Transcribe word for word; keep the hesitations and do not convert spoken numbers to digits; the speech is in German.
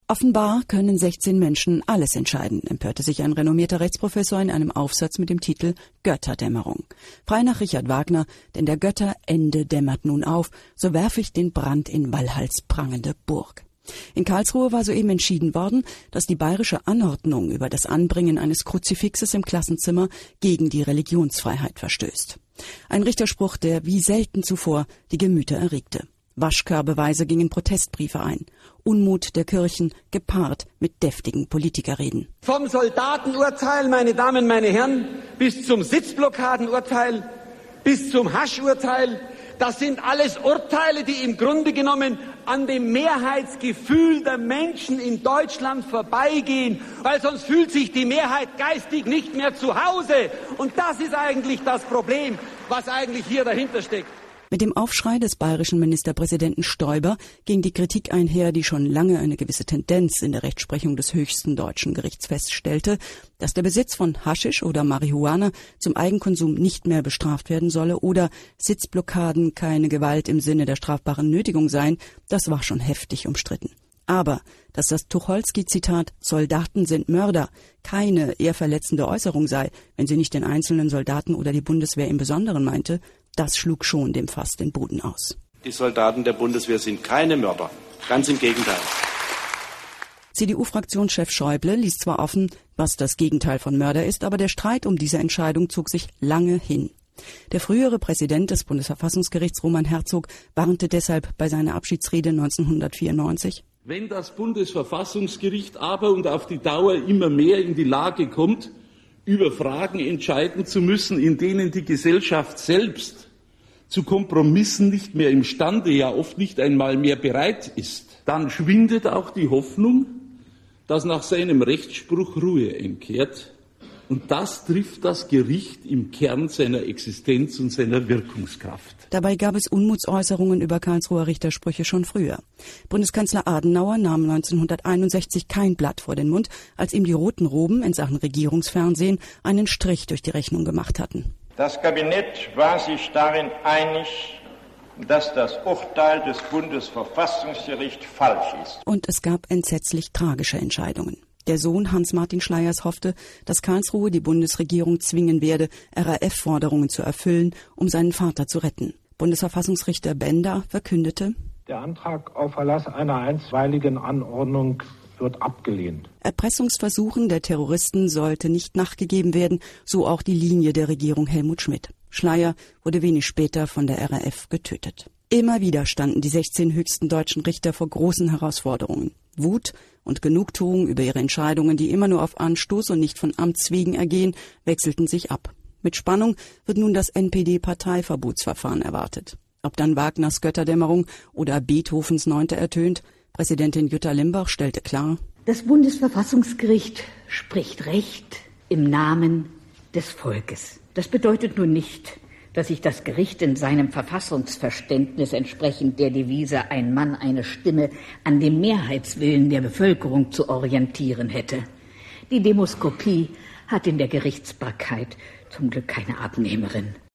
Offenbar können sechzehn Menschen alles entscheiden, empörte sich ein renommierter Rechtsprofessor in einem Aufsatz mit dem Titel Götterdämmerung. Frei nach Richard Wagner, denn der Götterende dämmert nun auf, so werf ich den Brand in Walhalls prangende Burg. In Karlsruhe war soeben entschieden worden, dass die bayerische Anordnung über das Anbringen eines Kruzifixes im Klassenzimmer gegen die Religionsfreiheit verstößt. Ein Richterspruch, der wie selten zuvor die Gemüter erregte. Waschkörbeweise gingen Protestbriefe ein. Unmut der Kirchen gepaart mit deftigen Politikerreden. Vom Soldatenurteil, meine Damen, meine Herren, bis zum Sitzblockadenurteil, bis zum Haschurteil. Das sind alles Urteile, die im Grunde genommen an dem Mehrheitsgefühl der Menschen in Deutschland vorbeigehen, weil sonst fühlt sich die Mehrheit geistig nicht mehr zu Hause. Und das ist eigentlich das Problem, was eigentlich hier dahinter steckt. Mit dem Aufschrei des bayerischen Ministerpräsidenten Stoiber ging die Kritik einher, die schon lange eine gewisse Tendenz in der Rechtsprechung des höchsten deutschen Gerichts feststellte, dass der Besitz von Haschisch oder Marihuana zum Eigenkonsum nicht mehr bestraft werden solle oder Sitzblockaden keine Gewalt im Sinne der strafbaren Nötigung seien, das war schon heftig umstritten. Aber dass das Tucholsky-Zitat »Soldaten sind Mörder« keine eher verletzende Äußerung sei, wenn sie nicht den einzelnen Soldaten oder die Bundeswehr im Besonderen meinte, das schlug schon dem Fass den Boden aus. Die Soldaten der Bundeswehr sind keine Mörder. Ganz im Gegenteil. C D U-Fraktionschef Schäuble ließ zwar offen, was das Gegenteil von Mörder ist, aber der Streit um diese Entscheidung zog sich lange hin. Der frühere Präsident des Bundesverfassungsgerichts, Roman Herzog, warnte deshalb bei seiner Abschiedsrede neunzehnhundertvierundneunzig: Wenn das Bundesverfassungsgericht aber und auf die Dauer immer mehr in die Lage kommt, über Fragen entscheiden zu müssen, in denen die Gesellschaft selbst zu Kompromissen nicht mehr imstande, ja oft nicht einmal mehr bereit ist, dann schwindet auch die Hoffnung, dass nach seinem Rechtsspruch Ruhe einkehrt. Und das trifft das Gericht im Kern seiner Existenz und seiner Wirkungskraft. Dabei gab es Unmutsäußerungen über Karlsruher Richtersprüche schon früher. Bundeskanzler Adenauer nahm neunzehnhunderteinundsechzig kein Blatt vor den Mund, als ihm die roten Roben in Sachen Regierungsfernsehen einen Strich durch die Rechnung gemacht hatten. Das Kabinett war sich darin einig, dass das Urteil des Bundesverfassungsgerichts falsch ist. Und es gab entsetzlich tragische Entscheidungen. Der Sohn Hans-Martin Schleyers hoffte, dass Karlsruhe die Bundesregierung zwingen werde, R A F-Forderungen zu erfüllen, um seinen Vater zu retten. Bundesverfassungsrichter Bender verkündete: Der Antrag auf Erlass einer einstweiligen Anordnung wird abgelehnt. Erpressungsversuchen der Terroristen sollte nicht nachgegeben werden, so auch die Linie der Regierung Helmut Schmidt. Schleyer wurde wenig später von der R A F getötet. Immer wieder standen die sechzehn höchsten deutschen Richter vor großen Herausforderungen. Wut und Genugtuung über ihre Entscheidungen, die immer nur auf Anstoß und nicht von Amts wegen ergehen, wechselten sich ab. Mit Spannung wird nun das N P D-Parteiverbotsverfahren erwartet. Ob dann Wagners Götterdämmerung oder Beethovens Neunte ertönt, Präsidentin Jutta Limbach stellte klar: Das Bundesverfassungsgericht spricht Recht im Namen des Volkes. Das bedeutet nun nicht, dass sich das Gericht in seinem Verfassungsverständnis entsprechend der Devise »Ein Mann, eine Stimme« an dem Mehrheitswillen der Bevölkerung zu orientieren hätte. Die Demoskopie hat in der Gerichtsbarkeit zum Glück keine Abnehmerin.